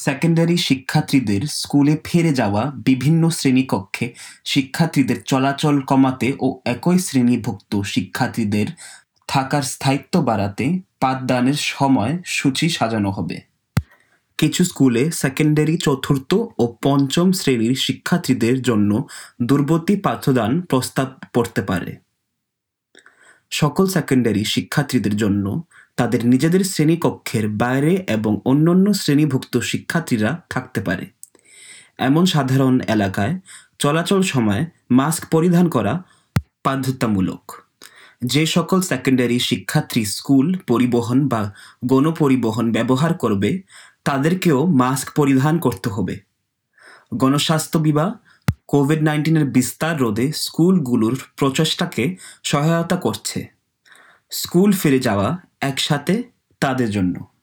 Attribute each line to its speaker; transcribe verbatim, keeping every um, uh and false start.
Speaker 1: Secondary শিক্ষার্থীদের স্কুলে ফিরে যাওয়া, বিভিন্ন শ্রেণীকক্ষে শিক্ষার্থীদের চলাচল কমাতে ও একই শ্রেণীভুক্ত শিক্ষার্থীদের থাকার স্থায়িত্ব বাড়াতে পাঠদানের সময় সূচি সাজানো হবে। কিছু স্কুলে সেকেন্ডারি চতুর্থ ও পঞ্চম শ্রেণীর শিক্ষার্থীদের জন্য দূরবর্তী পাঠদান প্রস্তাব পড়তে পারে। সকল সেকেন্ডারি শিক্ষার্থীদের জন্য তাদের নিজেদের শ্রেণীকক্ষের বাইরে এবং অন্যান্য শ্রেণীভুক্ত শিক্ষার্থীরা থাকতে পারে। এমন সাধারণ এলাকায় চলাচল সময় মাস্ক পরিধান করা বাধ্যতামূলক। যে সকল সেকেন্ডারি শিক্ষার্থী স্কুল পরিবহন বা গণপরিবহন ব্যবহার করবে তাদেরকেও মাস্ক পরিধান করতে হবে। গণস্বাস্থ্য বিভাগ কোভিড নাইন্টিনের বিস্তার রোধে স্কুলগুলোর প্রচেষ্টাকে সহায়তা করছে। স্কুল ফিরে যাওয়া একসাথে তাদের জন্য।